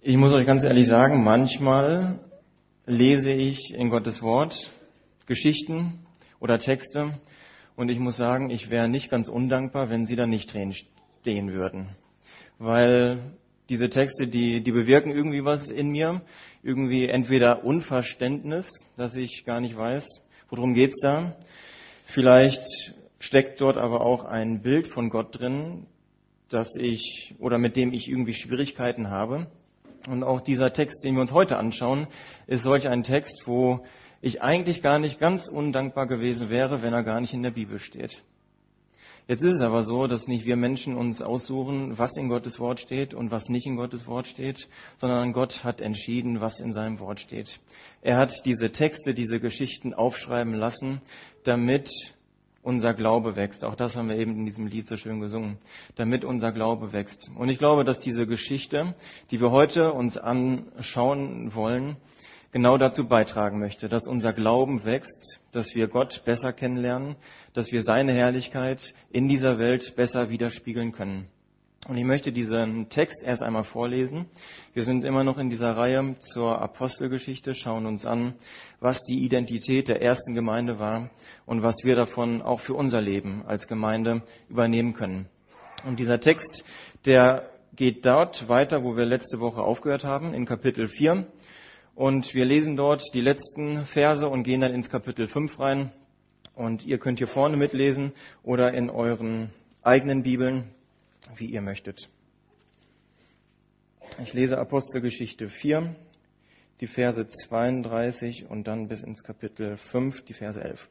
Ich muss euch ganz ehrlich sagen, manchmal lese ich in Gottes Wort Geschichten oder Texte und ich muss sagen, ich wäre nicht ganz undankbar, wenn sie da nicht drin stehen würden. Weil diese Texte, die bewirken irgendwie was in mir, irgendwie entweder Unverständnis, dass ich gar nicht weiß, worum geht's da. Vielleicht steckt dort aber auch ein Bild von Gott drin, mit dem ich irgendwie Schwierigkeiten habe. Und auch dieser Text, den wir uns heute anschauen, ist solch ein Text, wo ich eigentlich gar nicht ganz undankbar gewesen wäre, wenn er gar nicht in der Bibel steht. Jetzt ist es aber so, dass nicht wir Menschen uns aussuchen, was in Gottes Wort steht und was nicht in Gottes Wort steht, sondern Gott hat entschieden, was in seinem Wort steht. Er hat diese Texte, diese Geschichten aufschreiben lassen, damit unser Glaube wächst. Auch das haben wir eben in diesem Lied so schön gesungen. Damit unser Glaube wächst. Und ich glaube, dass diese Geschichte, die wir heute uns anschauen wollen, genau dazu beitragen möchte, dass unser Glauben wächst, dass wir Gott besser kennenlernen, dass wir seine Herrlichkeit in dieser Welt besser widerspiegeln können. Und ich möchte diesen Text erst einmal vorlesen. Wir sind immer noch in dieser Reihe zur Apostelgeschichte, schauen uns an, was die Identität der ersten Gemeinde war und was wir davon auch für unser Leben als Gemeinde übernehmen können. Und dieser Text, der geht dort weiter, wo wir letzte Woche aufgehört haben, in Kapitel 4. Und wir lesen dort die letzten Verse und gehen dann ins Kapitel 5 rein. Und ihr könnt hier vorne mitlesen oder in euren eigenen Bibeln, wie ihr möchtet. Ich lese Apostelgeschichte 4, die Verse 32 und dann bis ins Kapitel 5, die Verse 11.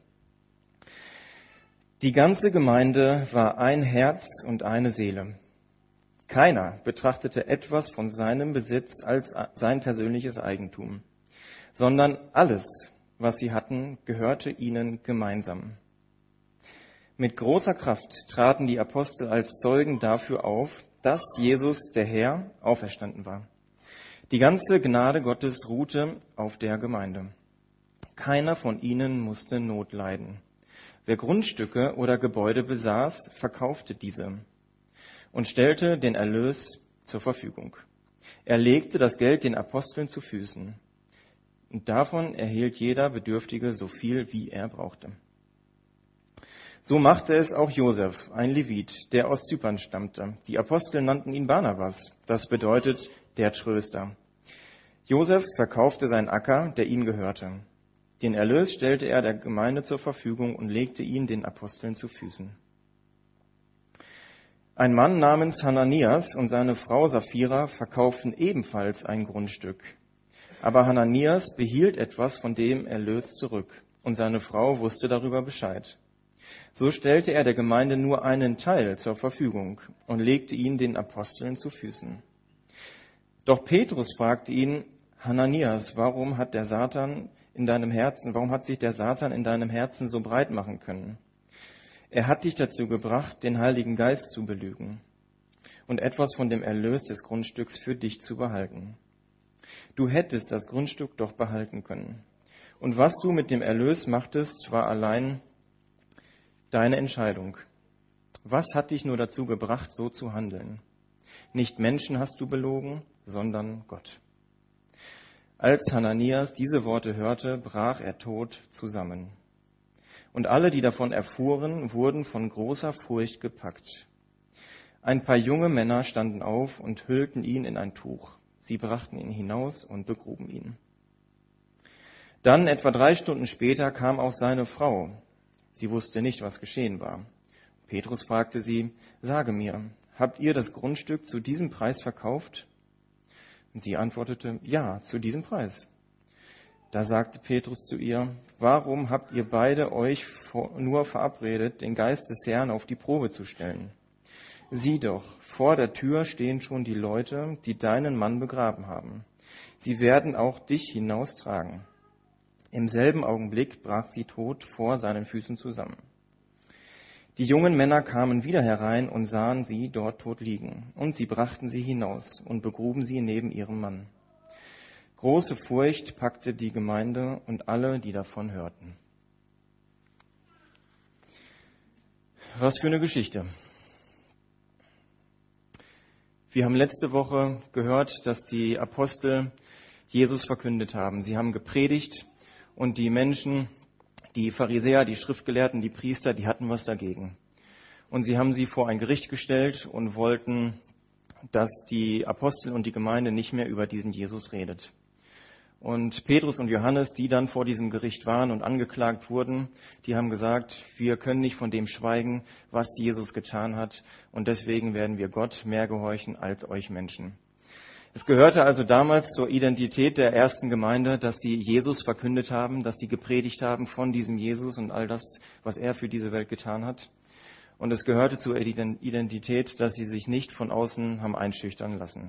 Die ganze Gemeinde war ein Herz und eine Seele. Keiner betrachtete etwas von seinem Besitz als sein persönliches Eigentum, sondern alles, was sie hatten, gehörte ihnen gemeinsam. Mit großer Kraft traten die Apostel als Zeugen dafür auf, dass Jesus, der Herr, auferstanden war. Die ganze Gnade Gottes ruhte auf der Gemeinde. Keiner von ihnen musste Not leiden. Wer Grundstücke oder Gebäude besaß, verkaufte diese und stellte den Erlös zur Verfügung. Er legte das Geld den Aposteln zu Füßen. Und davon erhielt jeder Bedürftige so viel, wie er brauchte. So machte es auch Josef, ein Levit, der aus Zypern stammte. Die Apostel nannten ihn Barnabas, das bedeutet der Tröster. Josef verkaufte seinen Acker, der ihm gehörte. Den Erlös stellte er der Gemeinde zur Verfügung und legte ihn den Aposteln zu Füßen. Ein Mann namens Hananias und seine Frau Sapphira verkauften ebenfalls ein Grundstück. Aber Hananias behielt etwas von dem Erlös zurück und seine Frau wusste darüber Bescheid. So stellte er der Gemeinde nur einen Teil zur Verfügung und legte ihn den Aposteln zu Füßen. Doch Petrus fragte ihn: Hananias, warum hat sich der Satan in deinem Herzen so breit machen können? Er hat dich dazu gebracht, den Heiligen Geist zu belügen und etwas von dem Erlös des Grundstücks für dich zu behalten. Du hättest das Grundstück doch behalten können. Und was du mit dem Erlös machtest, war allein deine Entscheidung. Was hat dich nur dazu gebracht, so zu handeln? Nicht Menschen hast du belogen, sondern Gott. Als Hananias diese Worte hörte, brach er tot zusammen. Und alle, die davon erfuhren, wurden von großer Furcht gepackt. Ein paar junge Männer standen auf und hüllten ihn in ein Tuch. Sie brachten ihn hinaus und begruben ihn. Dann, etwa 3 Stunden später, kam auch seine Frau. Sie wusste nicht, was geschehen war. Petrus fragte sie: Sage mir, habt ihr das Grundstück zu diesem Preis verkauft? Und sie antwortete: Ja, zu diesem Preis. Da sagte Petrus zu ihr: Warum habt ihr beide euch nur verabredet, den Geist des Herrn auf die Probe zu stellen? Sieh doch, vor der Tür stehen schon die Leute, die deinen Mann begraben haben. Sie werden auch dich hinaustragen. Im selben Augenblick brach sie tot vor seinen Füßen zusammen. Die jungen Männer kamen wieder herein und sahen sie dort tot liegen. Und sie brachten sie hinaus und begruben sie neben ihrem Mann. Große Furcht packte die Gemeinde und alle, die davon hörten. Was für eine Geschichte. Wir haben letzte Woche gehört, dass die Apostel Jesus verkündet haben. Sie haben gepredigt und die Menschen, die Pharisäer, die Schriftgelehrten, die Priester, die hatten was dagegen. Und sie haben sie vor ein Gericht gestellt und wollten, dass die Apostel und die Gemeinde nicht mehr über diesen Jesus redet. Und Petrus und Johannes, die dann vor diesem Gericht waren und angeklagt wurden, die haben gesagt, wir können nicht von dem schweigen, was Jesus getan hat, und deswegen werden wir Gott mehr gehorchen als euch Menschen. Es gehörte also damals zur Identität der ersten Gemeinde, dass sie Jesus verkündet haben, dass sie gepredigt haben von diesem Jesus und all das, was er für diese Welt getan hat. Und es gehörte zur Identität, dass sie sich nicht von außen haben einschüchtern lassen.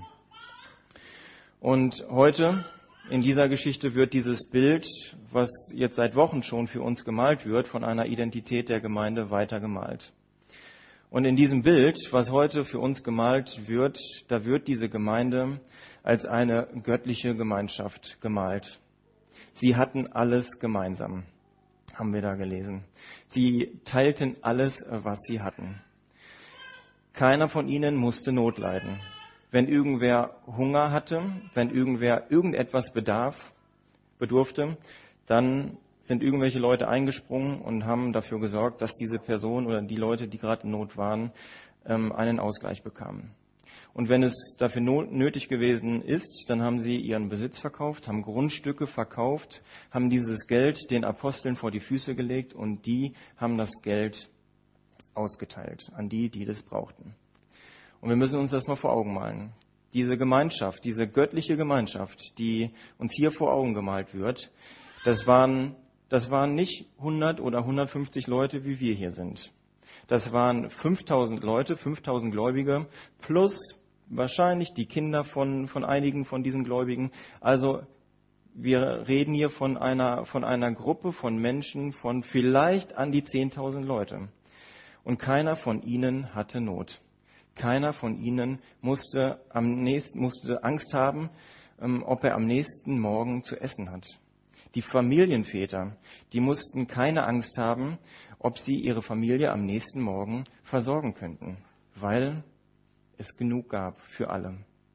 Und heute in dieser Geschichte wird dieses Bild, was jetzt seit Wochen schon für uns gemalt wird, von einer Identität der Gemeinde weiter gemalt. Und in diesem Bild, was heute für uns gemalt wird, da wird diese Gemeinde als eine göttliche Gemeinschaft gemalt. Sie hatten alles gemeinsam, haben wir da gelesen. Sie teilten alles, was sie hatten. Keiner von ihnen musste Not leiden. Wenn irgendwer Hunger hatte, wenn irgendwer irgendetwas bedurfte, dann sind irgendwelche Leute eingesprungen und haben dafür gesorgt, dass diese Person oder die Leute, die gerade in Not waren, einen Ausgleich bekamen. Und wenn es dafür nötig gewesen ist, dann haben sie ihren Besitz verkauft, haben Grundstücke verkauft, haben dieses Geld den Aposteln vor die Füße gelegt und die haben das Geld ausgeteilt an die, die das brauchten. Und wir müssen uns das mal vor Augen malen. Diese Gemeinschaft, diese göttliche Gemeinschaft, die uns hier vor Augen gemalt wird, das waren nicht 100 oder 150 Leute, wie wir hier sind. Das waren 5000 Leute, 5000 Gläubige, plus wahrscheinlich die Kinder von einigen von diesen Gläubigen. Also wir reden hier von einer Gruppe von Menschen von vielleicht an die 10.000 Leute. Und keiner von ihnen hatte Not. Keiner von ihnen musste Angst haben, ob er am nächsten Morgen zu essen hat. Die Familienväter, die mussten keine Angst haben, ob sie ihre Familie am nächsten Morgen versorgen könnten, weil es genug gab für alle.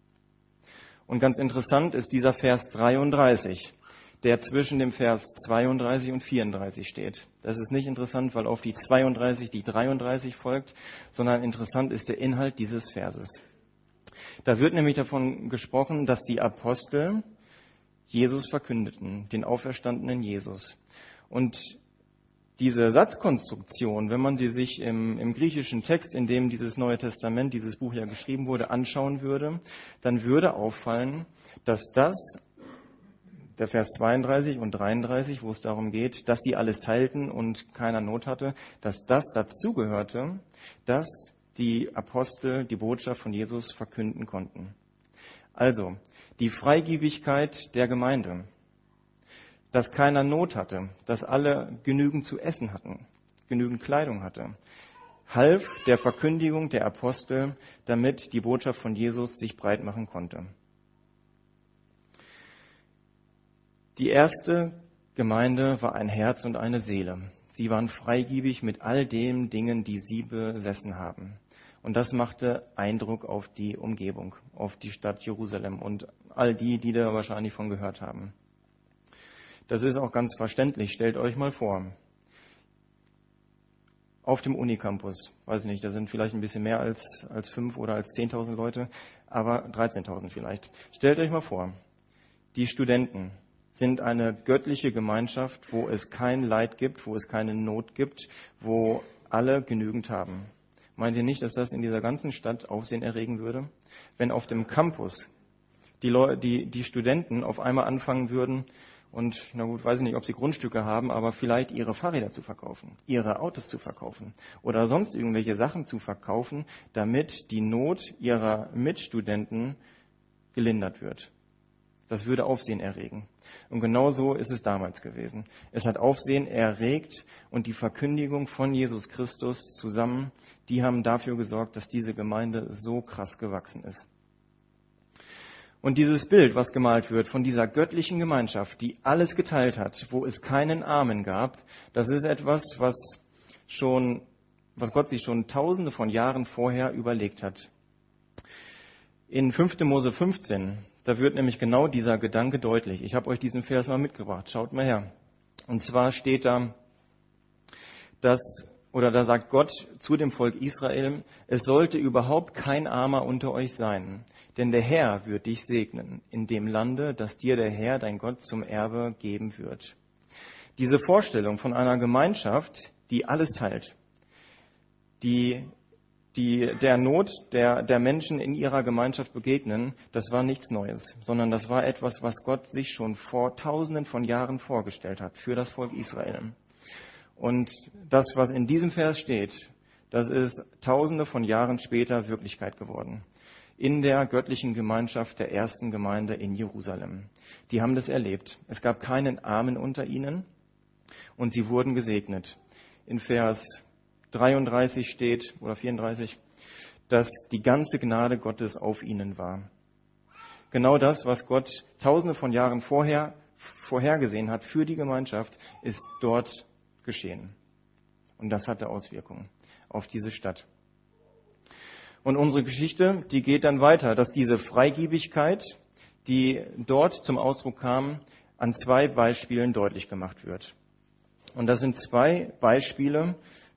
Und ganz interessant ist dieser Vers 33, der zwischen dem Vers 32 und 34 steht. Das ist nicht interessant, weil auf die 32 die 33 folgt, sondern interessant ist der Inhalt dieses Verses. Da wird nämlich davon gesprochen, dass die Apostel Jesus verkündeten, den auferstandenen Jesus. Und diese Satzkonstruktion, wenn man sie sich im griechischen Text, in dem dieses Neue Testament, dieses Buch ja geschrieben wurde, anschauen würde, dann würde auffallen, dass der Vers 32 und 33, wo es darum geht, dass sie alles teilten und keiner Not hatte, dass das dazugehörte, dass die Apostel die Botschaft von Jesus verkünden konnten. Also, die Freigebigkeit der Gemeinde, dass keiner Not hatte, dass alle genügend zu essen hatten, genügend Kleidung hatte, half der Verkündigung der Apostel, damit die Botschaft von Jesus sich breit machen konnte. Die erste Gemeinde war ein Herz und eine Seele. Sie waren freigebig mit all den Dingen, die sie besessen haben. Und das machte Eindruck auf die Umgebung, auf die Stadt Jerusalem und all die da wahrscheinlich von gehört haben. Das ist auch ganz verständlich. Stellt euch mal vor, auf dem Unicampus, weiß ich nicht, da sind vielleicht ein bisschen mehr als 5 oder als 10.000 Leute, aber 13.000 vielleicht. Stellt euch mal vor, die Studenten sind eine göttliche Gemeinschaft, wo es kein Leid gibt, wo es keine Not gibt, wo alle genügend haben. Meint ihr nicht, dass das in dieser ganzen Stadt Aufsehen erregen würde? Wenn auf dem Campus die Studenten auf einmal anfangen würden und, na gut, weiß ich nicht, ob sie Grundstücke haben, aber vielleicht ihre Fahrräder zu verkaufen, ihre Autos zu verkaufen oder sonst irgendwelche Sachen zu verkaufen, damit die Not ihrer Mitstudenten gelindert wird. Das würde Aufsehen erregen. Und genau so ist es damals gewesen. Es hat Aufsehen erregt und die Verkündigung von Jesus Christus zusammen, die haben dafür gesorgt, dass diese Gemeinde so krass gewachsen ist. Und dieses Bild, was gemalt wird von dieser göttlichen Gemeinschaft, die alles geteilt hat, wo es keinen Armen gab, das ist etwas, was Gott sich schon Tausende von Jahren vorher überlegt hat. In 5. Mose 15, da wird nämlich genau dieser Gedanke deutlich. Ich habe euch diesen Vers mal mitgebracht. Schaut mal her. Und zwar steht da, da sagt Gott zu dem Volk Israel, es sollte überhaupt kein Armer unter euch sein, denn der Herr wird dich segnen in dem Lande, das dir der Herr, dein Gott, zum Erbe geben wird. Diese Vorstellung von einer Gemeinschaft, die alles teilt, die der Not der Menschen in ihrer Gemeinschaft begegnen, das war nichts Neues, sondern das war etwas, was Gott sich schon vor Tausenden von Jahren vorgestellt hat für das Volk Israel. Und das, was in diesem Vers steht, das ist Tausende von Jahren später Wirklichkeit geworden. In der göttlichen Gemeinschaft der ersten Gemeinde in Jerusalem. Die haben das erlebt. Es gab keinen Armen unter ihnen und sie wurden gesegnet. In Vers 33 steht, oder 34, dass die ganze Gnade Gottes auf ihnen war. Genau das, was Gott Tausende von Jahren vorhergesehen hat für die Gemeinschaft, ist dort geschehen. Und das hatte Auswirkungen auf diese Stadt. Und unsere Geschichte, die geht dann weiter, dass diese Freigebigkeit, die dort zum Ausdruck kam, an 2 Beispielen deutlich gemacht wird. Und das sind 2 Beispiele,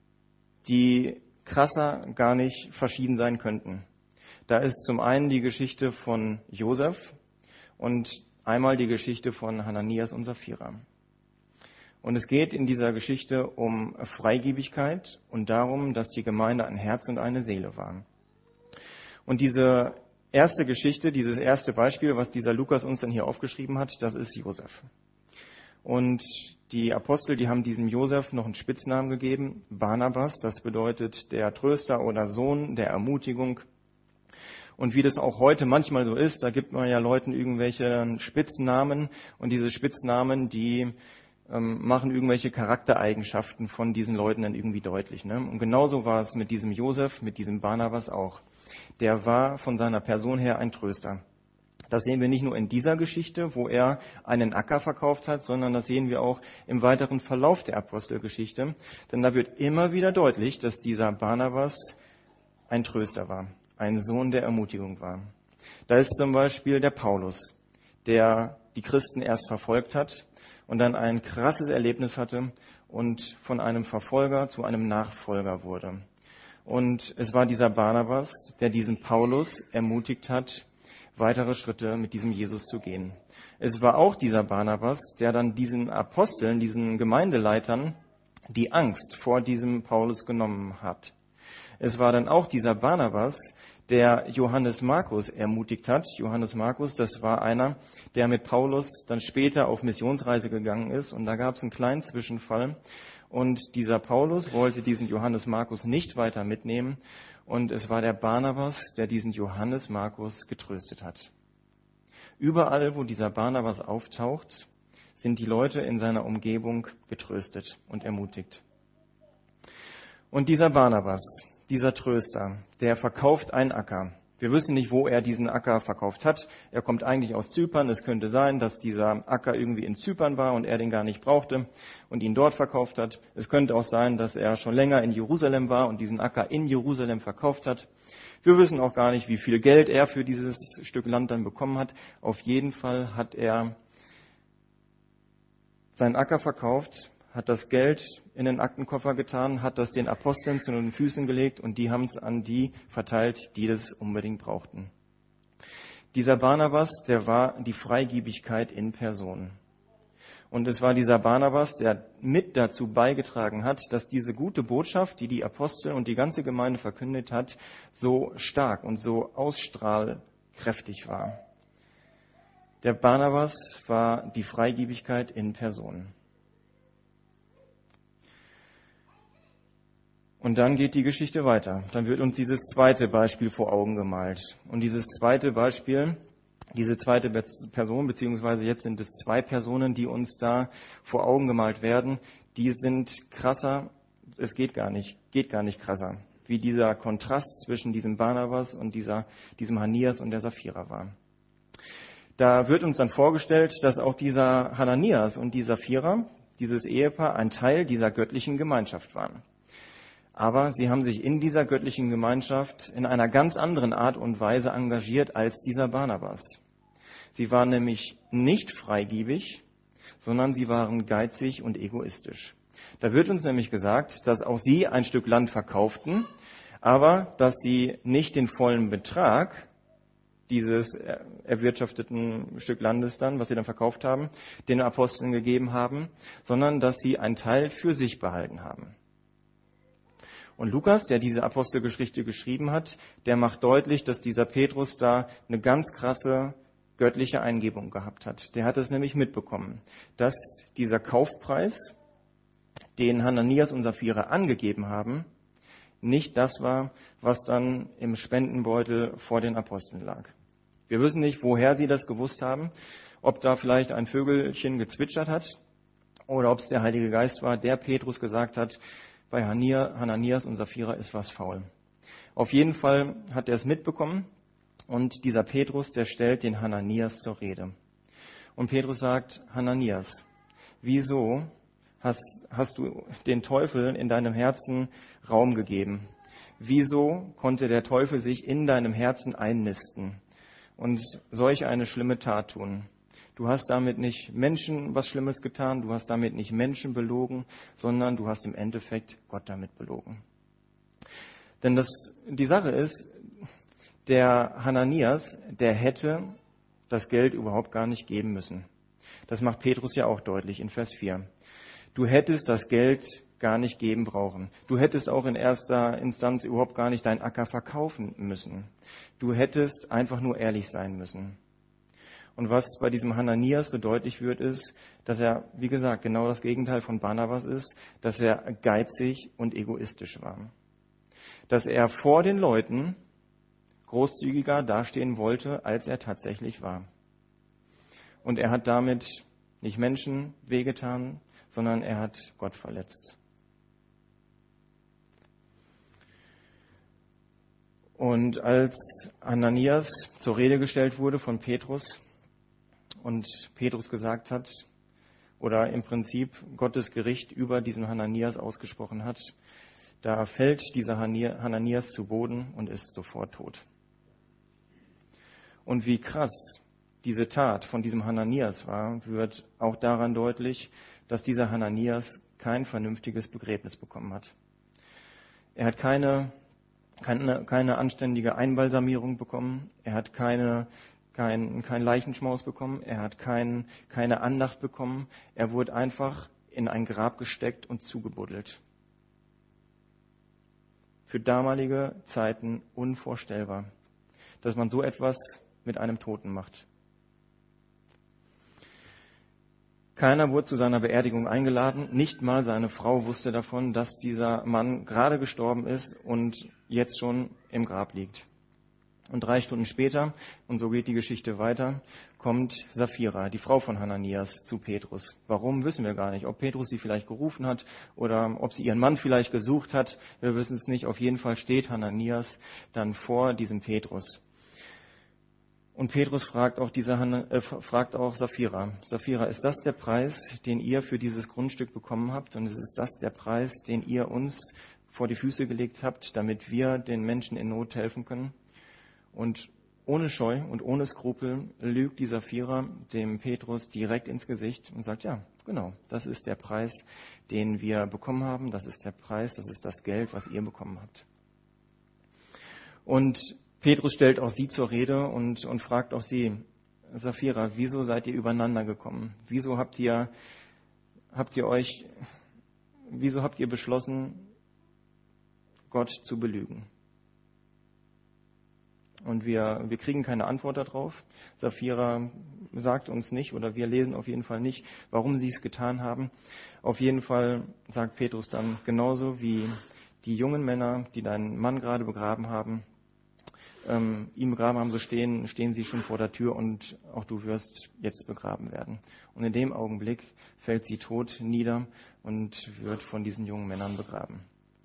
die krasser gar nicht verschieden sein könnten. Da ist zum einen die Geschichte von Josef und einmal die Geschichte von Hananias und Sapphira. Und es geht in dieser Geschichte um Freigebigkeit und darum, dass die Gemeinde ein Herz und eine Seele war. Und diese erste Geschichte, dieses erste Beispiel, was dieser Lukas uns dann hier aufgeschrieben hat, das ist Josef. Und die Apostel, die haben diesem Josef noch einen Spitznamen gegeben, Barnabas, das bedeutet der Tröster oder Sohn der Ermutigung. Und wie das auch heute manchmal so ist, da gibt man ja Leuten irgendwelche Spitznamen und diese Spitznamen, die machen irgendwelche Charaktereigenschaften von diesen Leuten dann irgendwie deutlich. Ne? Und genauso war es mit diesem Josef, mit diesem Barnabas auch. Der war von seiner Person her ein Tröster. Das sehen wir nicht nur in dieser Geschichte, wo er einen Acker verkauft hat, sondern das sehen wir auch im weiteren Verlauf der Apostelgeschichte. Denn da wird immer wieder deutlich, dass dieser Barnabas ein Tröster war, ein Sohn der Ermutigung war. Da ist zum Beispiel der Paulus, der die Christen erst verfolgt hat und dann ein krasses Erlebnis hatte und von einem Verfolger zu einem Nachfolger wurde. Und es war dieser Barnabas, der diesen Paulus ermutigt hat, weitere Schritte mit diesem Jesus zu gehen. Es war auch dieser Barnabas, der dann diesen Aposteln, diesen Gemeindeleitern, die Angst vor diesem Paulus genommen hat. Es war dann auch dieser Barnabas, der Johannes Markus ermutigt hat. Johannes Markus, das war einer, der mit Paulus dann später auf Missionsreise gegangen ist. Und da gab es einen kleinen Zwischenfall. Und dieser Paulus wollte diesen Johannes Markus nicht weiter mitnehmen. Und es war der Barnabas, der diesen Johannes Markus getröstet hat. Überall, wo dieser Barnabas auftaucht, sind die Leute in seiner Umgebung getröstet und ermutigt. Und dieser Barnabas, dieser Tröster, der verkauft einen Acker. Wir wissen nicht, wo er diesen Acker verkauft hat. Er kommt eigentlich aus Zypern. Es könnte sein, dass dieser Acker irgendwie in Zypern war und er den gar nicht brauchte und ihn dort verkauft hat. Es könnte auch sein, dass er schon länger in Jerusalem war und diesen Acker in Jerusalem verkauft hat. Wir wissen auch gar nicht, wie viel Geld er für dieses Stück Land dann bekommen hat. Auf jeden Fall hat er seinen Acker verkauft, hat das Geld in den Aktenkoffer getan, hat das den Aposteln zu den Füßen gelegt und die haben es an die verteilt, die das unbedingt brauchten. Dieser Barnabas, der war die Freigebigkeit in Person. Und es war dieser Barnabas, der mit dazu beigetragen hat, dass diese gute Botschaft, die die Apostel und die ganze Gemeinde verkündet hat, so stark und so ausstrahlkräftig war. Der Barnabas war die Freigebigkeit in Person. Und dann geht die Geschichte weiter. Dann wird uns dieses zweite Beispiel vor Augen gemalt. Und dieses zweite Beispiel, diese zweite Person, beziehungsweise jetzt sind es 2 Personen, die uns da vor Augen gemalt werden, die sind krasser, es geht gar nicht krasser, wie dieser Kontrast zwischen diesem Barnabas und diesem Hananias und der Sapphira war. Da wird uns dann vorgestellt, dass auch dieser Hananias und die Sapphira, dieses Ehepaar, ein Teil dieser göttlichen Gemeinschaft waren. Aber sie haben sich in dieser göttlichen Gemeinschaft in einer ganz anderen Art und Weise engagiert als dieser Barnabas. Sie waren nämlich nicht freigebig, sondern sie waren geizig und egoistisch. Da wird uns nämlich gesagt, dass auch sie ein Stück Land verkauften, aber dass sie nicht den vollen Betrag dieses erwirtschafteten Stück Landes dann, was sie dann verkauft haben, den Aposteln gegeben haben, sondern dass sie einen Teil für sich behalten haben. Und Lukas, der diese Apostelgeschichte geschrieben hat, der macht deutlich, dass dieser Petrus da eine ganz krasse göttliche Eingebung gehabt hat. Der hat es nämlich mitbekommen, dass dieser Kaufpreis, den Hananias und Sapphira angegeben haben, nicht das war, was dann im Spendenbeutel vor den Aposteln lag. Wir wissen nicht, woher sie das gewusst haben, ob da vielleicht ein Vögelchen gezwitschert hat oder ob es der Heilige Geist war, der Petrus gesagt hat, bei Hananias und Sapphira ist was faul. Auf jeden Fall hat er es mitbekommen und dieser Petrus, der stellt den Hananias zur Rede. Und Petrus sagt, Hananias, wieso hast du den Teufel in deinem Herzen Raum gegeben? Wieso konnte der Teufel sich in deinem Herzen einnisten und solch eine schlimme Tat tun? Du hast damit nicht Menschen was Schlimmes getan, du hast damit nicht Menschen belogen, sondern du hast im Endeffekt Gott damit belogen. Denn die Sache ist, der Hananias, der hätte das Geld überhaupt gar nicht geben müssen. Das macht Petrus ja auch deutlich in Vers 4. Du hättest das Geld gar nicht geben brauchen. Du hättest auch in erster Instanz überhaupt gar nicht deinen Acker verkaufen müssen. Du hättest einfach nur ehrlich sein müssen. Und was bei diesem Hananias so deutlich wird, ist, dass er, wie gesagt, genau das Gegenteil von Barnabas ist, dass er geizig und egoistisch war. Dass er vor den Leuten großzügiger dastehen wollte, als er tatsächlich war. Und er hat damit nicht Menschen wehgetan, sondern er hat Gott verletzt. Und als Hananias zur Rede gestellt wurde von Petrus und Petrus gesagt hat, oder im Prinzip Gottes Gericht über diesen Hananias ausgesprochen hat, da fällt dieser Hananias zu Boden und ist sofort tot. Und wie krass diese Tat von diesem Hananias war, wird auch daran deutlich, dass dieser Hananias kein vernünftiges Begräbnis bekommen hat. Er hat keine anständige Einbalsamierung bekommen, er hat kein Leichenschmaus bekommen, er hat keine Andacht bekommen, er wurde einfach in ein Grab gesteckt und zugebuddelt. Für damalige Zeiten unvorstellbar, dass man so etwas mit einem Toten macht. Keiner wurde zu seiner Beerdigung eingeladen, nicht mal seine Frau wusste davon, dass dieser Mann gerade gestorben ist und jetzt schon im Grab liegt. Und 3 Stunden später, und so geht die Geschichte weiter, kommt Sapphira, die Frau von Hananias, zu Petrus. Warum, wissen wir gar nicht. Ob Petrus sie vielleicht gerufen hat oder ob sie ihren Mann vielleicht gesucht hat, wir wissen es nicht. Auf jeden Fall steht Hananias dann vor diesem Petrus. Und Petrus fragt auch Sapphira. Sapphira, ist das der Preis, den ihr für dieses Grundstück bekommen habt? Und ist das der Preis, den ihr uns vor die Füße gelegt habt, damit wir den Menschen in Not helfen können? Und ohne Scheu und ohne Skrupel lügt die Sapphira dem Petrus direkt ins Gesicht und sagt, ja, genau, das ist der Preis, den wir bekommen haben. Das ist der Preis, das ist das Geld, was ihr bekommen habt. Und Petrus stellt auch sie zur Rede und fragt auch sie, Sapphira, wieso seid ihr übereinander gekommen? Wieso habt ihr beschlossen, Gott zu belügen? Und wir kriegen keine Antwort darauf. Sapphira sagt uns nicht, oder wir lesen auf jeden Fall nicht, warum sie es getan haben. Auf jeden Fall sagt Petrus dann, genauso wie die jungen Männer, die deinen Mann gerade begraben haben, ihn begraben haben, so stehen sie schon vor der Tür und auch du wirst jetzt begraben werden. Und in dem Augenblick fällt sie tot nieder und wird von diesen jungen Männern begraben.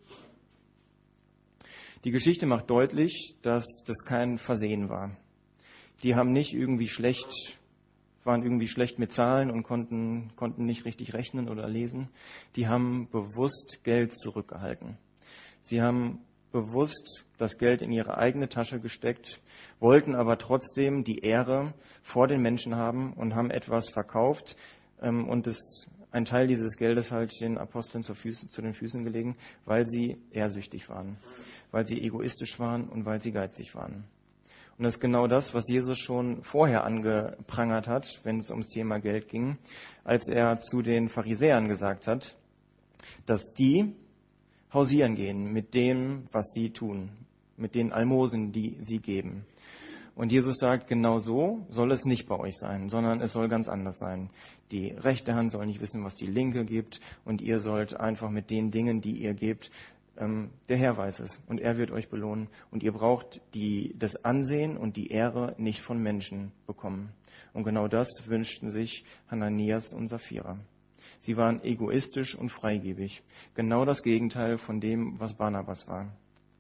Die Geschichte macht deutlich, dass das kein Versehen war. Die haben nicht waren irgendwie schlecht mit Zahlen und konnten nicht richtig rechnen oder lesen. Die haben bewusst Geld zurückgehalten. Sie haben bewusst das Geld in ihre eigene Tasche gesteckt, wollten aber trotzdem die Ehre vor den Menschen haben und haben etwas verkauft und ein Teil dieses Geldes halt den Aposteln zu den Füßen gelegen, weil sie ehrsüchtig waren, weil sie egoistisch waren und weil sie geizig waren. Und das ist genau das, was Jesus schon vorher angeprangert hat, wenn es ums Thema Geld ging, als er zu den Pharisäern gesagt hat, dass die hausieren gehen mit dem, was sie tun, mit den Almosen, die sie geben. Und Jesus sagt, genau so soll es nicht bei euch sein, sondern es soll ganz anders sein. Die rechte Hand soll nicht wissen, was die linke gibt, und ihr sollt einfach mit den Dingen, die ihr gebt, der Herr weiß es und er wird euch belohnen. Und ihr braucht das Ansehen und die Ehre nicht von Menschen bekommen. Und genau das wünschten sich Hananias und Sapphira. Sie waren egoistisch und freigebig. Genau das Gegenteil von dem, was Barnabas war.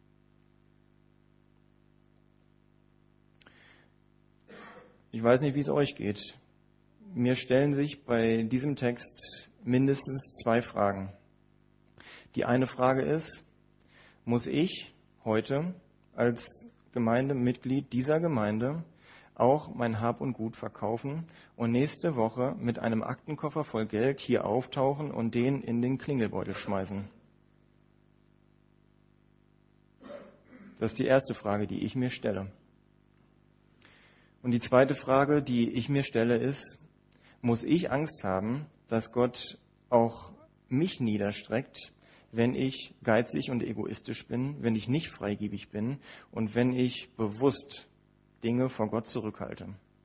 Ich weiß nicht, wie es euch geht. Mir stellen sich bei diesem Text mindestens 2 Fragen. Die eine Frage ist, muss ich heute als Gemeindemitglied dieser Gemeinde auch mein Hab und Gut verkaufen und nächste Woche mit einem Aktenkoffer voll Geld hier auftauchen und den in den Klingelbeutel schmeißen? Das ist die erste Frage, die ich mir stelle. Und die zweite Frage, die ich mir stelle, ist, muss ich Angst haben, dass Gott auch mich niederstreckt, wenn ich geizig und egoistisch bin, wenn ich nicht freigebig bin und wenn ich bewusst Dinge vor Gott zurückhalte?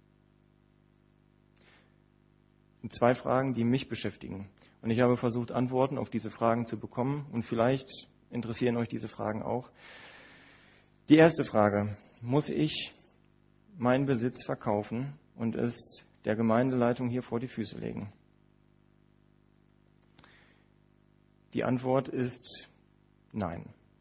Das sind 2 Fragen, die mich beschäftigen. Und ich habe versucht, Antworten auf diese Fragen zu bekommen. Und vielleicht interessieren euch diese Fragen auch. Die erste Frage, muss ich meinen Besitz verkaufen und es der Gemeindeleitung hier vor die Füße legen? Die Antwort ist nein.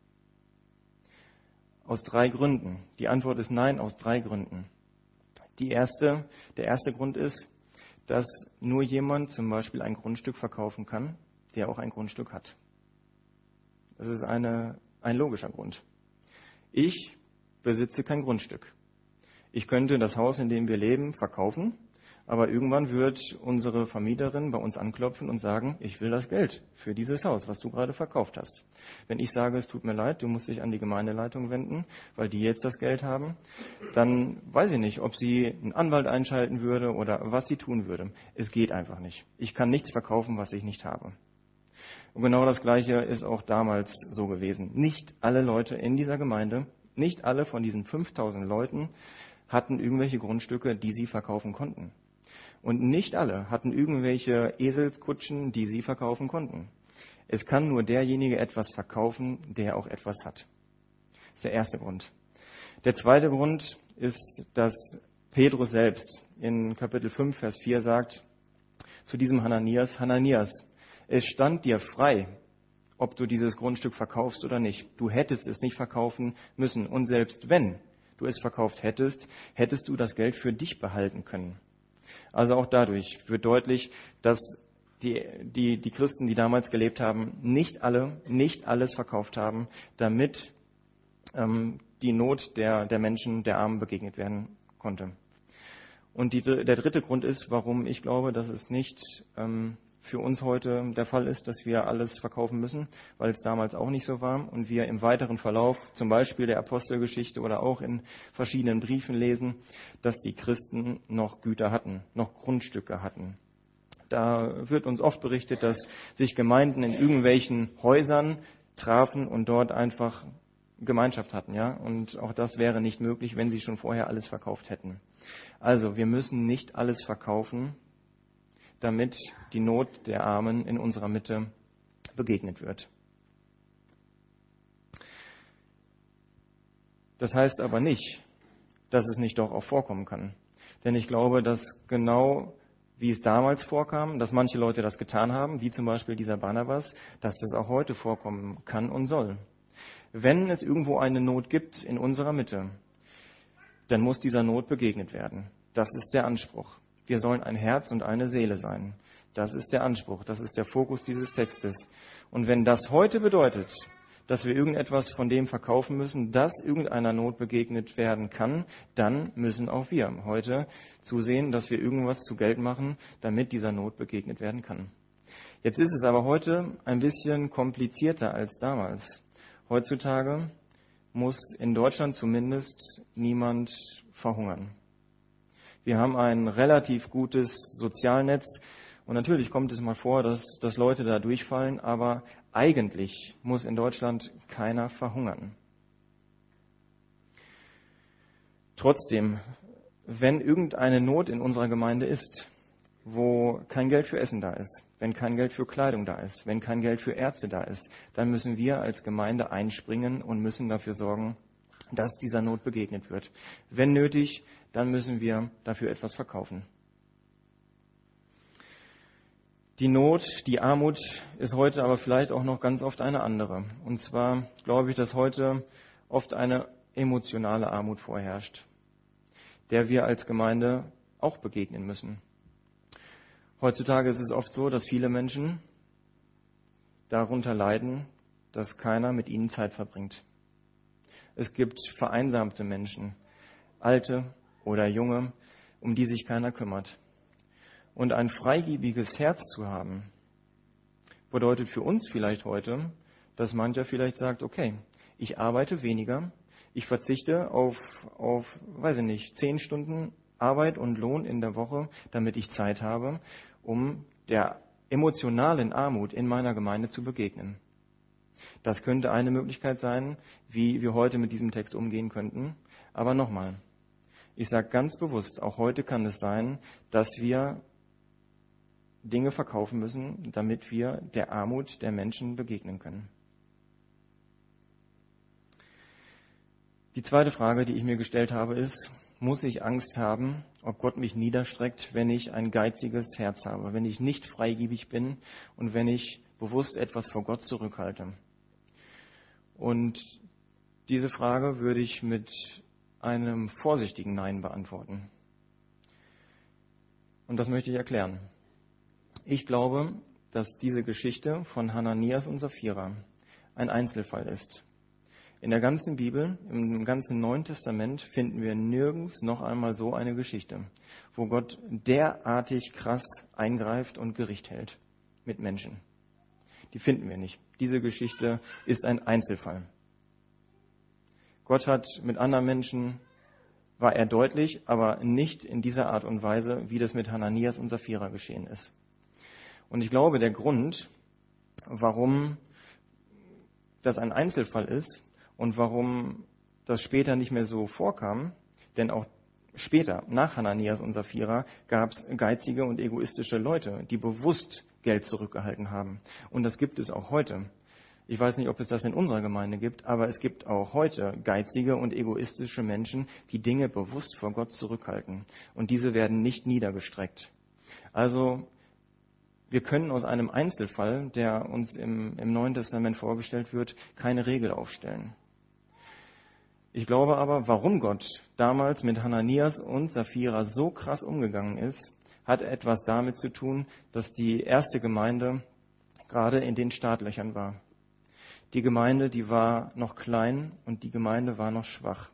Aus 3 Gründen. Die Antwort ist nein aus 3 Gründen. Der erste Grund ist, dass nur jemand zum Beispiel ein Grundstück verkaufen kann, der auch ein Grundstück hat. Das ist ein logischer Grund. Ich besitze kein Grundstück. Ich könnte das Haus, in dem wir leben, verkaufen, aber irgendwann wird unsere Vermieterin bei uns anklopfen und sagen, ich will das Geld für dieses Haus, was du gerade verkauft hast. Wenn ich sage, es tut mir leid, du musst dich an die Gemeindeleitung wenden, weil die jetzt das Geld haben, dann weiß ich nicht, ob sie einen Anwalt einschalten würde oder was sie tun würde. Es geht einfach nicht. Ich kann nichts verkaufen, was ich nicht habe. Und genau das Gleiche ist auch damals so gewesen. Nicht alle Leute in dieser Gemeinde, nicht alle von diesen 5000 Leuten hatten irgendwelche Grundstücke, die sie verkaufen konnten. Und nicht alle hatten irgendwelche Eselskutschen, die sie verkaufen konnten. Es kann nur derjenige etwas verkaufen, der auch etwas hat. Das ist der erste Grund. Der zweite Grund ist, dass Petrus selbst in Kapitel 5, Vers 4 sagt zu diesem Hananias, Hananias, es stand dir frei, ob du dieses Grundstück verkaufst oder nicht. Du hättest es nicht verkaufen müssen. Und selbst wenn du es verkauft hättest, hättest du das Geld für dich behalten können. Also auch dadurch wird deutlich, dass die Christen, die damals gelebt haben, nicht alles verkauft haben, damit die Not der Menschen, der Armen begegnet werden konnte. Und der dritte Grund ist, warum ich glaube, dass es nicht für uns heute der Fall ist, dass wir alles verkaufen müssen, weil es damals auch nicht so war und wir im weiteren Verlauf, zum Beispiel der Apostelgeschichte oder auch in verschiedenen Briefen lesen, dass die Christen noch Güter hatten, noch Grundstücke hatten. Da wird uns oft berichtet, dass sich Gemeinden in irgendwelchen Häusern trafen und dort einfach Gemeinschaft hatten, ja. Und auch das wäre nicht möglich, wenn sie schon vorher alles verkauft hätten. Also, wir müssen nicht alles verkaufen, damit die Not der Armen in unserer Mitte begegnet wird. Das heißt aber nicht, dass es nicht doch auch vorkommen kann. Denn ich glaube, dass genau wie es damals vorkam, dass manche Leute das getan haben, wie zum Beispiel dieser Barnabas, dass das auch heute vorkommen kann und soll. Wenn es irgendwo eine Not gibt in unserer Mitte, dann muss dieser Not begegnet werden. Das ist der Anspruch. Wir sollen ein Herz und eine Seele sein. Das ist der Anspruch, das ist der Fokus dieses Textes. Und wenn das heute bedeutet, dass wir irgendetwas von dem verkaufen müssen, dass irgendeiner Not begegnet werden kann, dann müssen auch wir heute zusehen, dass wir irgendwas zu Geld machen, damit dieser Not begegnet werden kann. Jetzt ist es aber heute ein bisschen komplizierter als damals. Heutzutage muss in Deutschland zumindest niemand verhungern. Wir haben ein relativ gutes Sozialnetz und natürlich kommt es mal vor, dass Leute da durchfallen, aber eigentlich muss in Deutschland keiner verhungern. Trotzdem, wenn irgendeine Not in unserer Gemeinde ist, wo kein Geld für Essen da ist, wenn kein Geld für Kleidung da ist, wenn kein Geld für Ärzte da ist, dann müssen wir als Gemeinde einspringen und müssen dafür sorgen, dass dieser Not begegnet wird. Wenn nötig, dann müssen wir dafür etwas verkaufen. Die Not, die Armut ist heute aber vielleicht auch noch ganz oft eine andere. Und zwar glaube ich, dass heute oft eine emotionale Armut vorherrscht, der wir als Gemeinde auch begegnen müssen. Heutzutage ist es oft so, dass viele Menschen darunter leiden, dass keiner mit ihnen Zeit verbringt. Es gibt vereinsamte Menschen, alte oder junge, um die sich keiner kümmert. Und ein freigebiges Herz zu haben, bedeutet für uns vielleicht heute, dass mancher vielleicht sagt, okay, ich arbeite weniger, ich verzichte auf 10 Stunden Arbeit und Lohn in der Woche, damit ich Zeit habe, um der emotionalen Armut in meiner Gemeinde zu begegnen. Das könnte eine Möglichkeit sein, wie wir heute mit diesem Text umgehen könnten. Aber nochmal, ich sage ganz bewusst, auch heute kann es sein, dass wir Dinge verkaufen müssen, damit wir der Armut der Menschen begegnen können. Die zweite Frage, die ich mir gestellt habe, ist, muss ich Angst haben, ob Gott mich niederstreckt, wenn ich ein geiziges Herz habe, wenn ich nicht freigebig bin und wenn ich bewusst etwas vor Gott zurückhalte? Und diese Frage würde ich mit einem vorsichtigen Nein beantworten. Und das möchte ich erklären. Ich glaube, dass diese Geschichte von Hananias und Sapphira ein Einzelfall ist. In der ganzen Bibel, im ganzen Neuen Testament finden wir nirgends noch einmal so eine Geschichte, wo Gott derartig krass eingreift und Gericht hält mit Menschen. Die finden wir nicht. Diese Geschichte ist ein Einzelfall. Gott hat mit anderen Menschen, war er deutlich, aber nicht in dieser Art und Weise, wie das mit Hananias und Sapphira geschehen ist. Und ich glaube, der Grund, warum das ein Einzelfall ist und warum das später nicht mehr so vorkam, denn auch später, nach Hananias und Sapphira, gab es geizige und egoistische Leute, die bewusst Geld zurückgehalten haben. Und das gibt es auch heute. Ich weiß nicht, ob es das in unserer Gemeinde gibt, aber es gibt auch heute geizige und egoistische Menschen, die Dinge bewusst vor Gott zurückhalten. Und diese werden nicht niedergestreckt. Also wir können aus einem Einzelfall, der uns im Neuen Testament vorgestellt wird, keine Regel aufstellen. Ich glaube aber, warum Gott damals mit Hananias und Sapphira so krass umgegangen ist, hat etwas damit zu tun, dass die erste Gemeinde gerade in den Startlöchern war. Die Gemeinde, die war noch klein und die Gemeinde war noch schwach.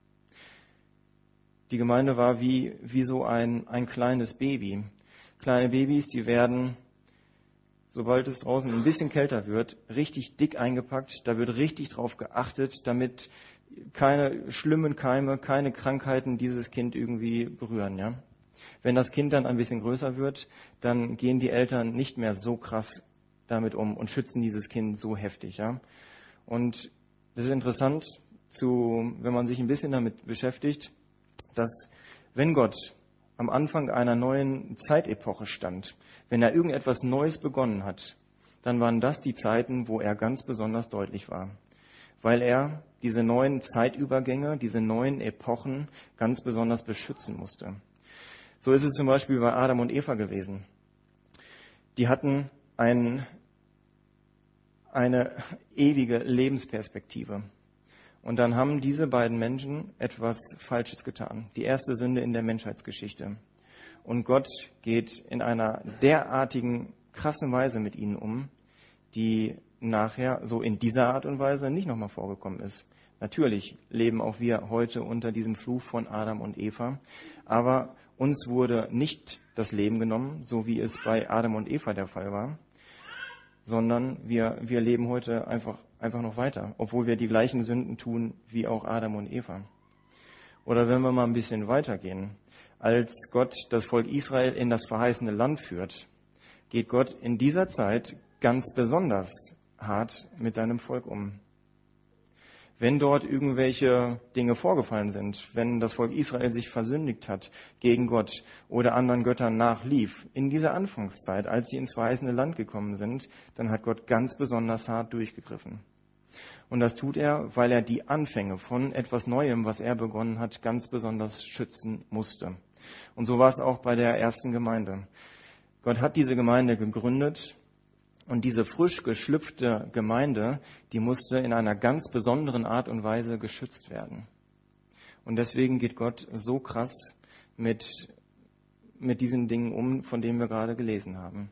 Die Gemeinde war wie so ein kleines Baby. Kleine Babys, die werden, sobald es draußen ein bisschen kälter wird, richtig dick eingepackt. Da wird richtig drauf geachtet, damit keine schlimmen Keime, keine Krankheiten dieses Kind irgendwie berühren. Ja? Wenn das Kind dann ein bisschen größer wird, dann gehen die Eltern nicht mehr so krass damit um und schützen dieses Kind so heftig. Ja? Und das ist interessant, wenn man sich ein bisschen damit beschäftigt, dass wenn Gott am Anfang einer neuen Zeitepoche stand, wenn er irgendetwas Neues begonnen hat, dann waren das die Zeiten, wo er ganz besonders deutlich war, weil er diese neuen Zeitübergänge, diese neuen Epochen ganz besonders beschützen musste. So ist es zum Beispiel bei Adam und Eva gewesen. Die hatten eine ewige Lebensperspektive. Und dann haben diese beiden Menschen etwas Falsches getan. Die erste Sünde in der Menschheitsgeschichte. Und Gott geht in einer derartigen, krassen Weise mit ihnen um, die nachher so in dieser Art und Weise nicht nochmal vorgekommen ist. Natürlich leben auch wir heute unter diesem Fluch von Adam und Eva, aber uns wurde nicht das Leben genommen, so wie es bei Adam und Eva der Fall war, sondern wir leben heute einfach noch weiter, obwohl wir die gleichen Sünden tun wie auch Adam und Eva. Oder wenn wir mal ein bisschen weitergehen, als Gott das Volk Israel in das verheißene Land führt, geht Gott in dieser Zeit ganz besonders hart mit seinem Volk um. Wenn dort irgendwelche Dinge vorgefallen sind, wenn das Volk Israel sich versündigt hat gegen Gott oder anderen Göttern nachlief, in dieser Anfangszeit, als sie ins verheißene Land gekommen sind, dann hat Gott ganz besonders hart durchgegriffen. Und das tut er, weil er die Anfänge von etwas Neuem, was er begonnen hat, ganz besonders schützen musste. Und so war es auch bei der ersten Gemeinde. Gott hat diese Gemeinde gegründet. Und diese frisch geschlüpfte Gemeinde, die musste in einer ganz besonderen Art und Weise geschützt werden. Und deswegen geht Gott so krass mit diesen Dingen um, von denen wir gerade gelesen haben.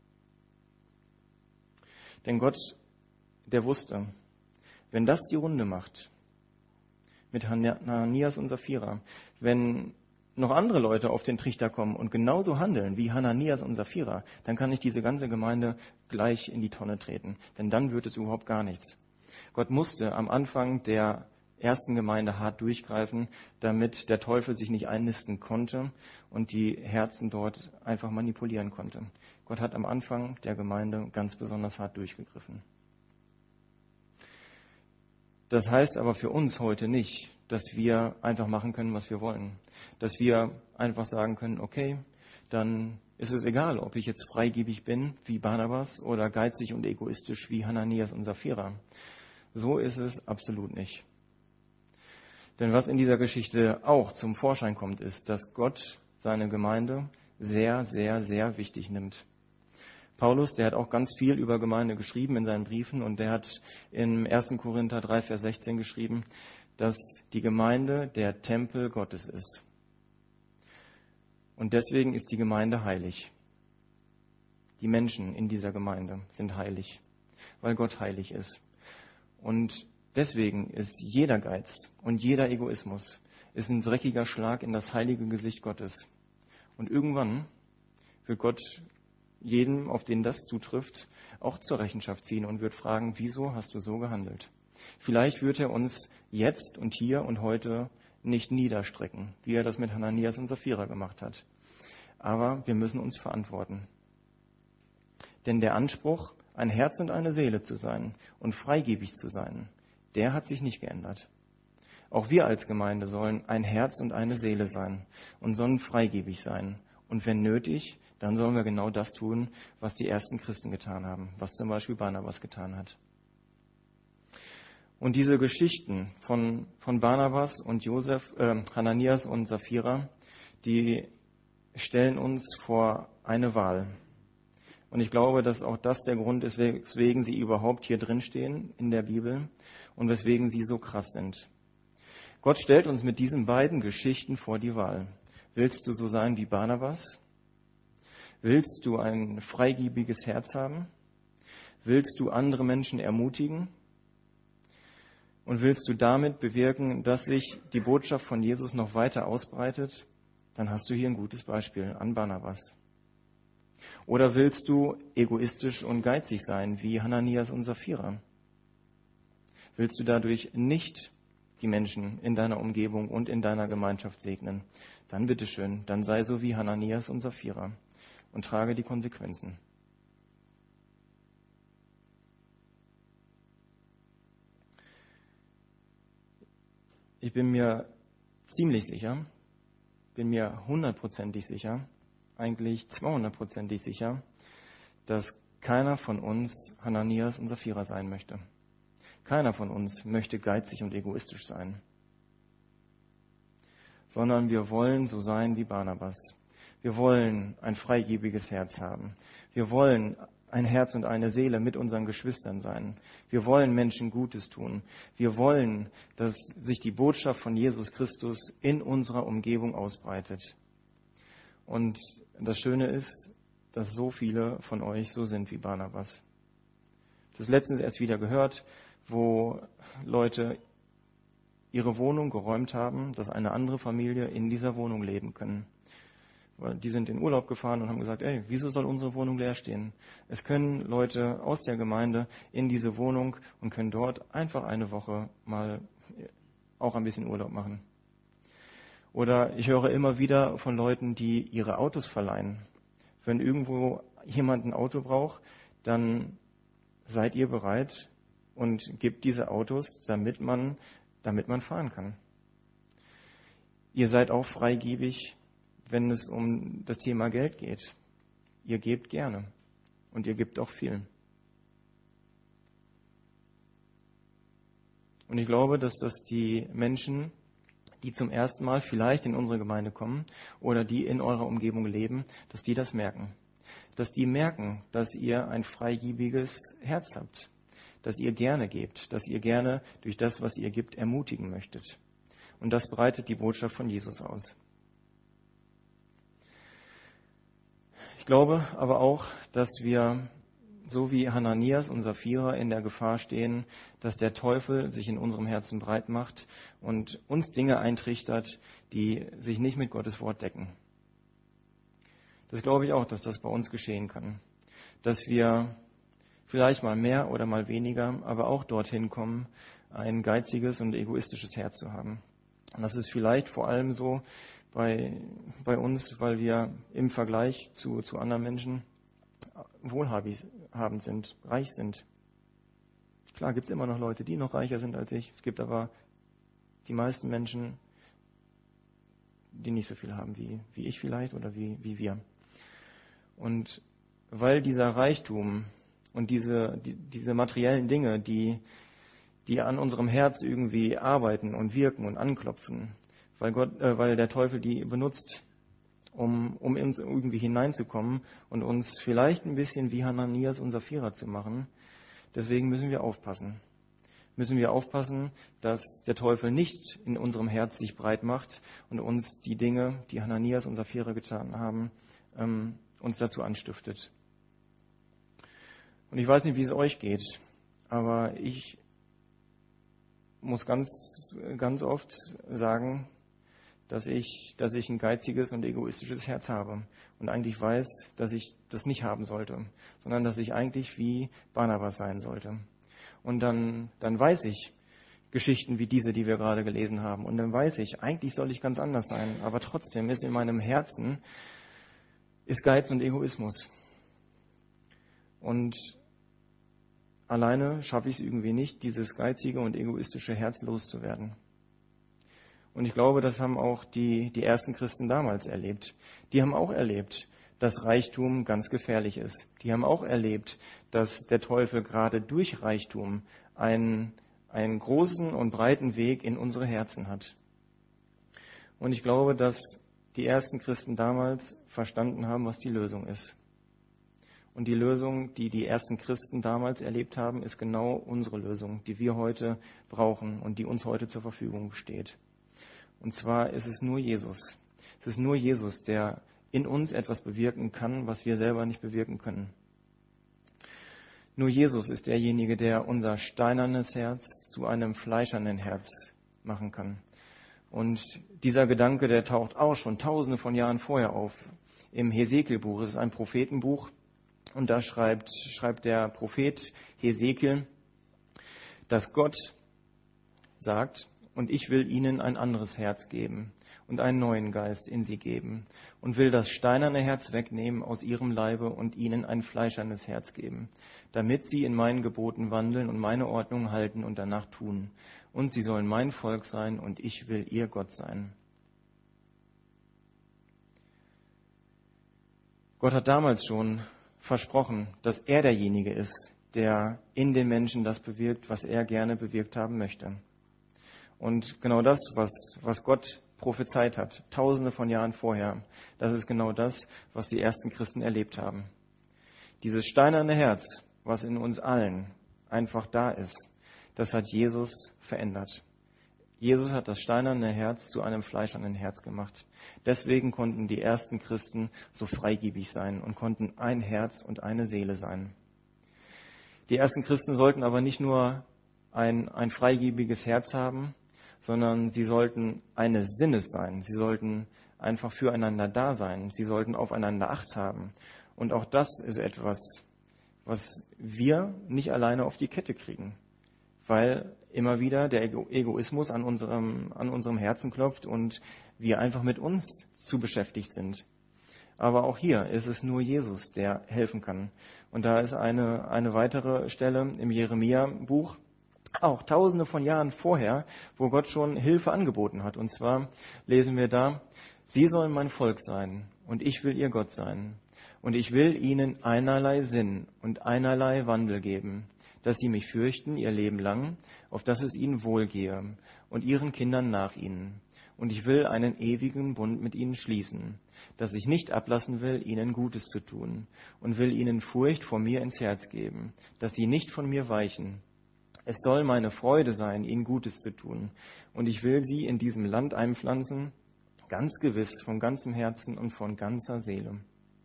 Denn Gott, der wusste, wenn das die Runde macht, mit Hananias und Sapphira, wenn noch andere Leute auf den Trichter kommen und genauso handeln wie Hananias und Sapphira, dann kann ich diese ganze Gemeinde gleich in die Tonne treten. Denn dann wird es überhaupt gar nichts. Gott musste am Anfang der ersten Gemeinde hart durchgreifen, damit der Teufel sich nicht einnisten konnte und die Herzen dort einfach manipulieren konnte. Gott hat am Anfang der Gemeinde ganz besonders hart durchgegriffen. Das heißt aber für uns heute nicht, dass wir einfach machen können, was wir wollen. Dass wir einfach sagen können, okay, dann ist es egal, ob ich jetzt freigebig bin wie Barnabas oder geizig und egoistisch wie Hananias und Sapphira. So ist es absolut nicht. Denn was in dieser Geschichte auch zum Vorschein kommt, ist, dass Gott seine Gemeinde sehr, sehr, sehr wichtig nimmt. Paulus, der hat auch ganz viel über Gemeinde geschrieben in seinen Briefen und der hat im 1. Korinther 3, Vers 16 geschrieben, dass die Gemeinde der Tempel Gottes ist. Und deswegen ist die Gemeinde heilig. Die Menschen in dieser Gemeinde sind heilig, weil Gott heilig ist. Und deswegen ist jeder Geiz und jeder Egoismus ist ein dreckiger Schlag in das heilige Gesicht Gottes. Und irgendwann wird Gott jedem, auf den das zutrifft, auch zur Rechenschaft ziehen und wird fragen, wieso hast du so gehandelt? Vielleicht wird er uns jetzt und hier und heute nicht niederstrecken, wie er das mit Hananias und Sapphira gemacht hat. Aber wir müssen uns verantworten. Denn der Anspruch, ein Herz und eine Seele zu sein und freigebig zu sein, der hat sich nicht geändert. Auch wir als Gemeinde sollen ein Herz und eine Seele sein und sollen freigebig sein. Und wenn nötig, dann sollen wir genau das tun, was die ersten Christen getan haben, was zum Beispiel Barnabas getan hat. Und diese Geschichten von Barnabas und Hananias und Sapphira, die stellen uns vor eine Wahl. Und ich glaube, dass auch das der Grund ist, weswegen sie überhaupt hier drin stehen in der Bibel und weswegen sie so krass sind. Gott stellt uns mit diesen beiden Geschichten vor die Wahl. Willst du so sein wie Barnabas? Willst du ein freigebiges Herz haben? Willst du andere Menschen ermutigen? Und willst du damit bewirken, dass sich die Botschaft von Jesus noch weiter ausbreitet? Dann hast du hier ein gutes Beispiel an Barnabas. Oder willst du egoistisch und geizig sein wie Hananias und Sapphira? Willst du dadurch nicht die Menschen in deiner Umgebung und in deiner Gemeinschaft segnen? Dann bitteschön, dann sei so wie Hananias und Sapphira und trage die Konsequenzen. Ich bin mir ziemlich sicher, bin mir 100%ig sicher, eigentlich 200%ig sicher, dass keiner von uns Hananias und Sapphira sein möchte. Keiner von uns möchte geizig und egoistisch sein, sondern wir wollen so sein wie Barnabas. Wir wollen ein freigebiges Herz haben. Wir wollen ein Herz und eine Seele mit unseren Geschwistern sein. Wir wollen Menschen Gutes tun. Wir wollen, dass sich die Botschaft von Jesus Christus in unserer Umgebung ausbreitet. Und das Schöne ist, dass so viele von euch so sind wie Barnabas. Das letztens erst wieder gehört, wo Leute ihre Wohnung geräumt haben, dass eine andere Familie in dieser Wohnung leben können. Weil die sind in Urlaub gefahren und haben gesagt, wieso soll unsere Wohnung leer stehen? Es können Leute aus der Gemeinde in diese Wohnung und können dort einfach eine Woche mal auch ein bisschen Urlaub machen. Oder ich höre immer wieder von Leuten, die ihre Autos verleihen. Wenn irgendwo jemand ein Auto braucht, dann seid ihr bereit und gebt diese Autos, damit man fahren kann. Ihr seid auch freigebig, wenn es um das Thema Geld geht. Ihr gebt gerne und ihr gebt auch viel. Und ich glaube, dass das die Menschen, die zum ersten Mal vielleicht in unsere Gemeinde kommen oder die in eurer Umgebung leben, dass die das merken. Dass die merken, dass ihr ein freigebiges Herz habt, dass ihr gerne gebt, dass ihr gerne durch das, was ihr gibt, ermutigen möchtet. Und das breitet die Botschaft von Jesus aus. Ich glaube aber auch, dass wir, so wie Hananias und Sapphira, in der Gefahr stehen, dass der Teufel sich in unserem Herzen breit macht und uns Dinge eintrichtert, die sich nicht mit Gottes Wort decken. Das glaube ich auch, dass das bei uns geschehen kann. Dass wir vielleicht mal mehr oder mal weniger, aber auch dorthin kommen, ein geiziges und egoistisches Herz zu haben. Und das ist vielleicht vor allem so bei uns, weil wir im Vergleich zu anderen Menschen wohlhabend sind, reich sind. Klar gibt es immer noch Leute, die noch reicher sind als ich. Es gibt aber die meisten Menschen, die nicht so viel haben wie ich vielleicht oder wie wir. Und weil dieser Reichtum und diese materiellen Dinge, die an unserem Herz irgendwie arbeiten und wirken und anklopfen, weil der Teufel die benutzt, um uns irgendwie hineinzukommen und uns vielleicht ein bisschen wie Hananias und Sapphira zu machen. Deswegen müssen wir aufpassen. Müssen wir aufpassen, dass der Teufel nicht in unserem Herz sich breit macht und uns die Dinge, die Hananias und Sapphira getan haben, uns dazu anstiftet. Und ich weiß nicht, wie es euch geht, aber ich muss ganz, ganz oft sagen, dass ich ein geiziges und egoistisches Herz habe und eigentlich weiß, dass ich das nicht haben sollte, sondern dass ich eigentlich wie Barnabas sein sollte. Und dann weiß ich Geschichten wie diese, die wir gerade gelesen haben. Und dann weiß ich, eigentlich soll ich ganz anders sein, aber trotzdem ist in meinem Herzen Geiz und Egoismus. Und alleine schaffe ich es irgendwie nicht, dieses geizige und egoistische Herz loszuwerden. Und ich glaube, das haben auch die ersten Christen damals erlebt. Die haben auch erlebt, dass Reichtum ganz gefährlich ist. Die haben auch erlebt, dass der Teufel gerade durch Reichtum einen großen und breiten Weg in unsere Herzen hat. Und ich glaube, dass die ersten Christen damals verstanden haben, was die Lösung ist. Und die Lösung, die die ersten Christen damals erlebt haben, ist genau unsere Lösung, die wir heute brauchen und die uns heute zur Verfügung steht. Und zwar ist es nur Jesus. Es ist nur Jesus, der in uns etwas bewirken kann, was wir selber nicht bewirken können. Nur Jesus ist derjenige, der unser steinernes Herz zu einem fleischernen Herz machen kann. Und dieser Gedanke, der taucht auch schon tausende von Jahren vorher auf. Im Hesekiel-Buch, es ist ein Prophetenbuch, und da schreibt der Prophet Hesekiel, dass Gott sagt, und ich will ihnen ein anderes Herz geben und einen neuen Geist in sie geben und will das steinerne Herz wegnehmen aus ihrem Leibe und ihnen ein fleischernes Herz geben, damit sie in meinen Geboten wandeln und meine Ordnung halten und danach tun. Und sie sollen mein Volk sein und ich will ihr Gott sein. Gott hat damals schon versprochen, dass er derjenige ist, der in den Menschen das bewirkt, was er gerne bewirkt haben möchte. Und genau das, was Gott prophezeit hat, tausende von Jahren vorher, das ist genau das, was die ersten Christen erlebt haben. Dieses steinerne Herz, was in uns allen einfach da ist, das hat Jesus verändert. Jesus hat das steinerne Herz zu einem fleischernen Herz gemacht. Deswegen konnten die ersten Christen so freigebig sein und konnten ein Herz und eine Seele sein. Die ersten Christen sollten aber nicht nur ein freigebiges Herz haben, sondern sie sollten eines Sinnes sein. Sie sollten einfach füreinander da sein. Sie sollten aufeinander Acht haben. Und auch das ist etwas, was wir nicht alleine auf die Kette kriegen, weil immer wieder der Egoismus an unserem Herzen klopft und wir einfach mit uns zu beschäftigt sind. Aber auch hier ist es nur Jesus, der helfen kann. Und da ist eine weitere Stelle im Jeremia-Buch, auch tausende von Jahren vorher, wo Gott schon Hilfe angeboten hat. Und zwar lesen wir da: Sie sollen mein Volk sein und ich will ihr Gott sein. Und ich will ihnen einerlei Sinn und einerlei Wandel geben, dass sie mich fürchten ihr Leben lang, auf dass es ihnen wohlgehe und ihren Kindern nach ihnen. Und ich will einen ewigen Bund mit ihnen schließen, dass ich nicht ablassen will, ihnen Gutes zu tun, und will ihnen Furcht vor mir ins Herz geben, dass sie nicht von mir weichen. Es soll meine Freude sein, ihnen Gutes zu tun, und ich will sie in diesem Land einpflanzen, ganz gewiss, von ganzem Herzen und von ganzer Seele.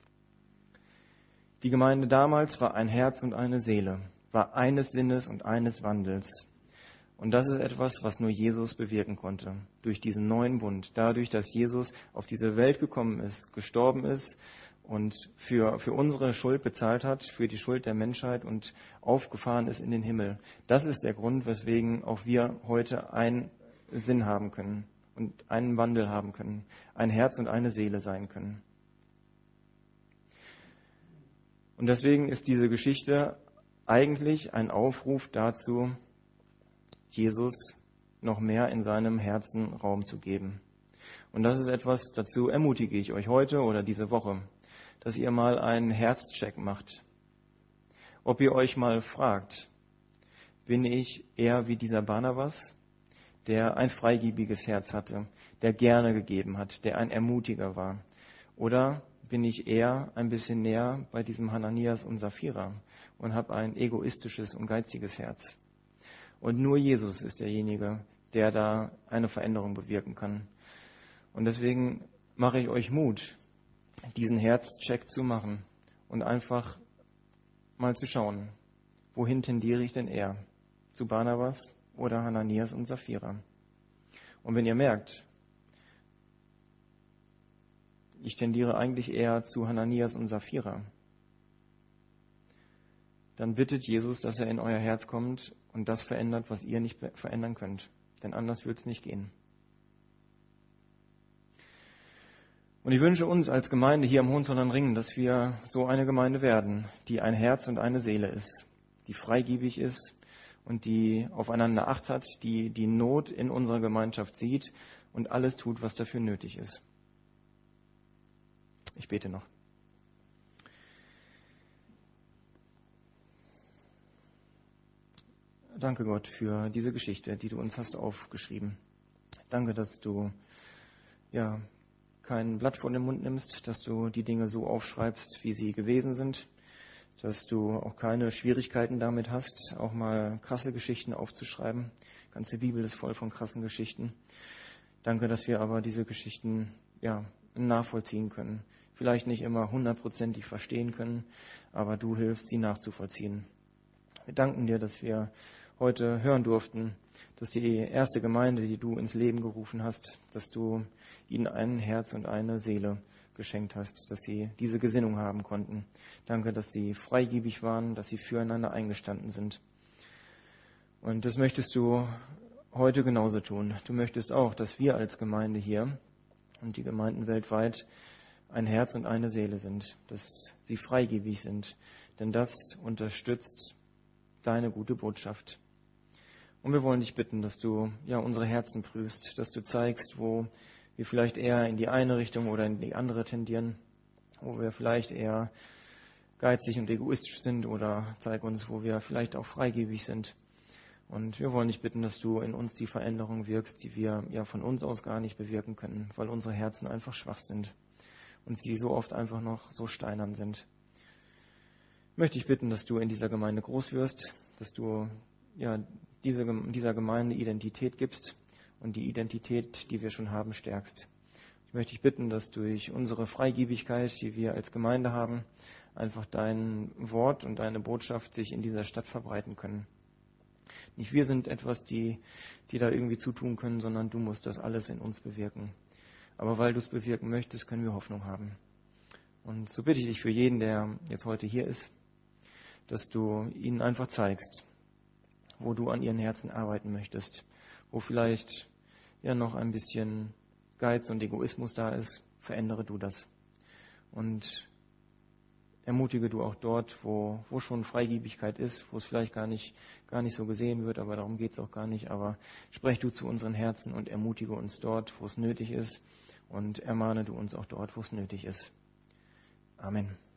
Die Gemeinde damals war ein Herz und eine Seele, war eines Sinnes und eines Wandels. Und das ist etwas, was nur Jesus bewirken konnte, durch diesen neuen Bund, dadurch, dass Jesus auf diese Welt gekommen ist, gestorben ist und für unsere Schuld bezahlt hat, für die Schuld der Menschheit und aufgefahren ist in den Himmel. Das ist der Grund, weswegen auch wir heute einen Sinn haben können und einen Wandel haben können, ein Herz und eine Seele sein können. Und deswegen ist diese Geschichte eigentlich ein Aufruf dazu, Jesus noch mehr in seinem Herzen Raum zu geben. Und das ist etwas, dazu ermutige ich euch heute oder diese Woche, dass ihr mal einen Herzcheck macht. Ob ihr euch mal fragt, bin ich eher wie dieser Barnabas, der ein freigebiges Herz hatte, der gerne gegeben hat, der ein Ermutiger war? Oder bin ich eher ein bisschen näher bei diesem Hananias und Sapphira und habe ein egoistisches und geiziges Herz? Und nur Jesus ist derjenige, der da eine Veränderung bewirken kann. Und deswegen mache ich euch Mut, diesen Herzcheck zu machen und einfach mal zu schauen, wohin tendiere ich denn eher? Zu Barnabas oder Hananias und Sapphira? Und wenn ihr merkt, ich tendiere eigentlich eher zu Hananias und Sapphira, dann bittet Jesus, dass er in euer Herz kommt und das verändert, was ihr nicht verändern könnt. Denn anders wird es nicht gehen. Und ich wünsche uns als Gemeinde hier am Hohenzollern-Ringen, dass wir so eine Gemeinde werden, die ein Herz und eine Seele ist, die freigebig ist und die aufeinander Acht hat, die die Not in unserer Gemeinschaft sieht und alles tut, was dafür nötig ist. Ich bete noch. Danke Gott für diese Geschichte, die du uns hast aufgeschrieben. Danke, dass du kein Blatt vor den Mund nimmst, dass du die Dinge so aufschreibst, wie sie gewesen sind, dass du auch keine Schwierigkeiten damit hast, auch mal krasse Geschichten aufzuschreiben. Die ganze Bibel ist voll von krassen Geschichten. Danke, dass wir aber diese Geschichten nachvollziehen können. Vielleicht nicht immer 100% verstehen können, aber du hilfst, sie nachzuvollziehen. Wir danken dir, dass wir heute hören durften, dass die erste Gemeinde, die du ins Leben gerufen hast, dass du ihnen ein Herz und eine Seele geschenkt hast, dass sie diese Gesinnung haben konnten. Danke, dass sie freigebig waren, dass sie füreinander eingestanden sind. Und das möchtest du heute genauso tun. Du möchtest auch, dass wir als Gemeinde hier und die Gemeinden weltweit ein Herz und eine Seele sind, dass sie freigebig sind, denn das unterstützt deine gute Botschaft. Und wir wollen dich bitten, dass du unsere Herzen prüfst, dass du zeigst, wo wir vielleicht eher in die eine Richtung oder in die andere tendieren, wo wir vielleicht eher geizig und egoistisch sind, oder zeig uns, wo wir vielleicht auch freigebig sind. Und wir wollen dich bitten, dass du in uns die Veränderung wirkst, die wir von uns aus gar nicht bewirken können, weil unsere Herzen einfach schwach sind und sie so oft einfach noch so steinern sind. Ich möchte dich bitten, dass du in dieser Gemeinde groß wirst, dass du dieser Gemeinde Identität gibst und die Identität, die wir schon haben, stärkst. Ich möchte dich bitten, dass durch unsere Freigebigkeit, die wir als Gemeinde haben, einfach dein Wort und deine Botschaft sich in dieser Stadt verbreiten können. Nicht wir sind etwas, die da irgendwie zutun können, sondern du musst das alles in uns bewirken. Aber weil du es bewirken möchtest, können wir Hoffnung haben. Und so bitte ich dich für jeden, der jetzt heute hier ist, dass du ihnen einfach zeigst, wo du an ihren Herzen arbeiten möchtest, wo vielleicht ja noch ein bisschen Geiz und Egoismus da ist, verändere du das. Und ermutige du auch dort, wo schon Freigebigkeit ist, wo es vielleicht gar nicht so gesehen wird, aber darum geht's auch gar nicht. Aber sprech du zu unseren Herzen und ermutige uns dort, wo es nötig ist, und ermahne du uns auch dort, wo es nötig ist. Amen.